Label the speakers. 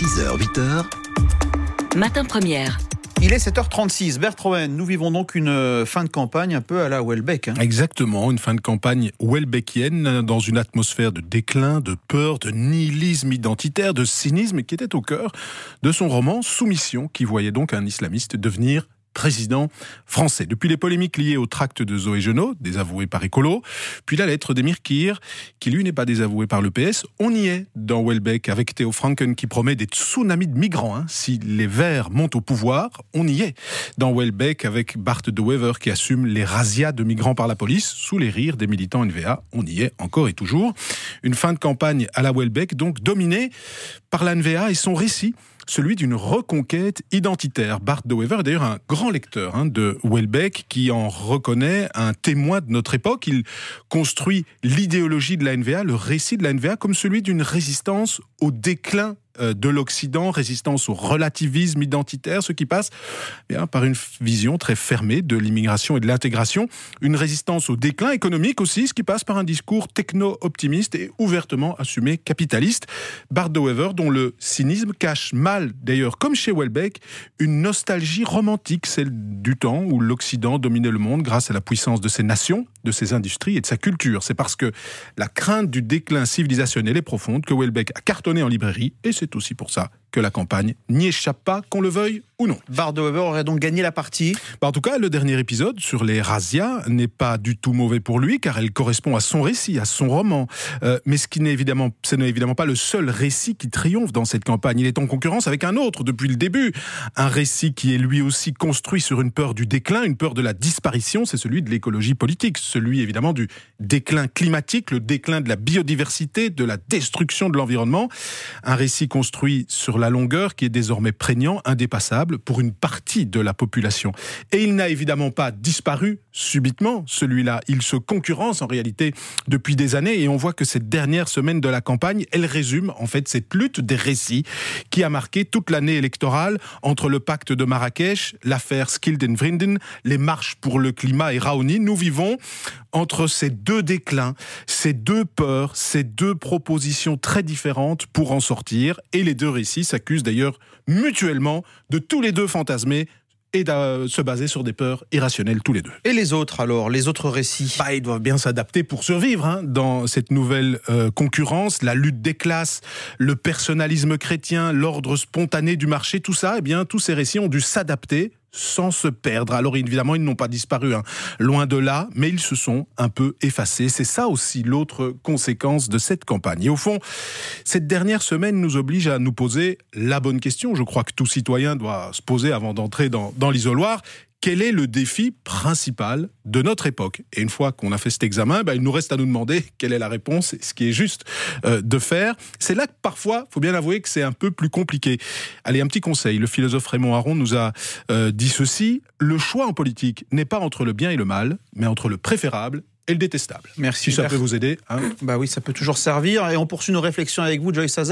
Speaker 1: 6h, 8h.
Speaker 2: Matin Première.
Speaker 3: Il est 7h36. Bertrand, nous vivons donc une fin de campagne un peu à la Houellebecq.
Speaker 4: Exactement, une fin de campagne houellebecquienne dans une atmosphère de déclin, de peur, de nihilisme identitaire, de cynisme qui était au cœur de son roman Soumission, qui voyait donc un islamiste devenir président français. Depuis les polémiques liées au tract de Zoé Genot, désavoué par Écolo, puis la lettre d'Émir Kir, qui lui n'est pas désavoué par le PS, on y est dans Houellebecq avec Theo Franken qui promet des tsunamis de migrants. Si les Verts montent au pouvoir, on y est. Dans Houellebecq avec Bart De Wever qui assume les razzias de migrants par la police sous les rires des militants NVA, on y est encore et toujours. Une fin de campagne à la Houellebecq donc dominée par la NVA et son récit, celui d'une reconquête identitaire. Bart De Wever est d'ailleurs un grand lecteur de Houellebecq qui en reconnaît un témoin de notre époque. Il construit l'idéologie de la NVA, le récit de la NVA comme celui d'une résistance au déclin de l'Occident, résistance au relativisme identitaire, ce qui passe par une vision très fermée de l'immigration et de l'intégration, une résistance au déclin économique aussi, ce qui passe par un discours techno-optimiste et ouvertement assumé capitaliste. Bart De Wever, dont le cynisme cache mal, d'ailleurs, comme chez Houellebecq, une nostalgie romantique, celle du temps où l'Occident dominait le monde grâce à la puissance de ses nations, de ses industries et de sa culture. C'est parce que la crainte du déclin civilisationnel est profonde que Houellebecq a cartonné en librairie, et c'est aussi pour ça que la campagne n'y échappe pas, qu'on le veuille ou non.
Speaker 3: Bart De Wever aurait donc gagné la partie.
Speaker 4: En tout cas, le dernier épisode sur les razzias n'est pas du tout mauvais pour lui, car elle correspond à son récit, à son roman. Mais ce n'est évidemment pas le seul récit qui triomphe dans cette campagne. Il est en concurrence avec un autre depuis le début. Un récit qui est lui aussi construit sur une peur du déclin, une peur de la disparition, c'est celui de l'écologie politique. Celui évidemment du déclin climatique, le déclin de la biodiversité, de la destruction de l'environnement. Un récit construit sur la longueur qui est désormais prégnant, indépassable pour une partie de la population. Et il n'a évidemment pas disparu subitement, celui-là. Il se concurrence en réalité depuis des années et on voit que cette dernière semaine de la campagne, elle résume en fait cette lutte des récits qui a marqué toute l'année électorale entre le pacte de Marrakech, l'affaire Skilden-Vrienden, les marches pour le climat et Raoni. Nous vivons entre ces deux déclins, ces deux peurs, ces deux propositions très différentes pour en sortir. Et les deux récits s'accusent d'ailleurs mutuellement de tous les deux fantasmer et de se baser sur des peurs irrationnelles tous les deux.
Speaker 3: Et les autres alors, les autres récits
Speaker 4: Ils doivent bien s'adapter pour survivre dans cette nouvelle concurrence, la lutte des classes, le personnalisme chrétien, l'ordre spontané du marché, tout ça, tous ces récits ont dû s'adapter sans se perdre. Alors évidemment, ils n'ont pas disparu, loin de là, mais ils se sont un peu effacés. C'est ça aussi l'autre conséquence de cette campagne. Et au fond, cette dernière semaine nous oblige à nous poser la bonne question. Je crois que tout citoyen doit se poser avant d'entrer dans l'isoloir. Quel est le défi principal de notre époque ? Et une fois qu'on a fait cet examen, il nous reste à nous demander quelle est la réponse, ce qui est juste de faire. C'est là que parfois, il faut bien avouer que c'est un peu plus compliqué. Allez, un petit conseil. Le philosophe Raymond Aron nous a dit ceci. Le choix en politique n'est pas entre le bien et le mal, mais entre le préférable et le détestable.
Speaker 3: Merci.
Speaker 4: Si ça peut vous aider.
Speaker 3: Oui, ça peut toujours servir. Et on poursuit nos réflexions avec vous, Joyce Hazel.